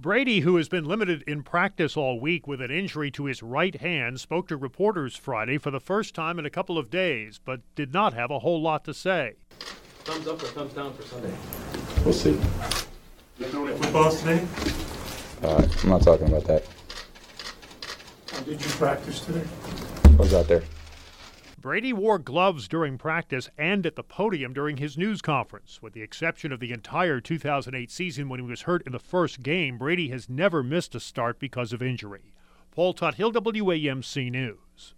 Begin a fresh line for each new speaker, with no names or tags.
Brady, who has been limited in practice all week with an injury to his right hand, spoke to reporters Friday for the first time in a couple of days, but did not have a whole lot to say.
Thumbs up or thumbs down for Sunday?
We'll see.
You doing it football today?
I'm not talking about that.
Did you practice today?
I was out there.
Brady wore gloves during practice and at the podium during his news conference. With the exception of the entire 2008 season when he was hurt in the first game, Brady has never missed a start because of injury. Paul Tuthill, WAMC News.